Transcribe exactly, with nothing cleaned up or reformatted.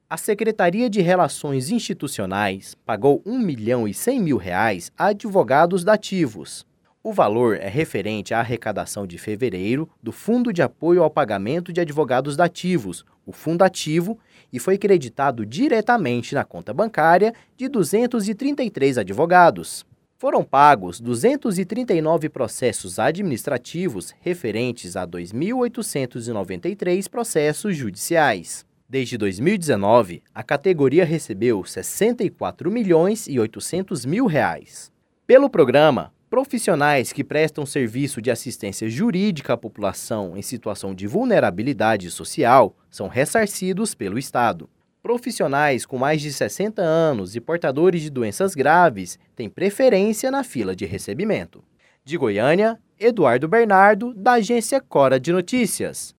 A Secretaria de Relações Institucionais pagou um milhão e cem mil reais a advogados dativos. O valor é referente à arrecadação de fevereiro do Fundo de Apoio ao Pagamento de Advogados Dativos, o Fundativo, e foi creditado diretamente na conta bancária de duzentos e trinta e três advogados. Foram pagos duzentos e trinta e nove processos administrativos referentes a dois mil oitocentos e noventa e três processos judiciais. Desde dois mil e dezenove, a categoria recebeu sessenta e quatro milhões e oitocentos mil reais. Pelo programa, profissionais que prestam serviço de assistência jurídica à população em situação de vulnerabilidade social são ressarcidos pelo Estado. Profissionais com mais de sessenta anos e portadores de doenças graves têm preferência na fila de recebimento. De Goiânia, Eduardo Bernardo, da agência Cora de Notícias.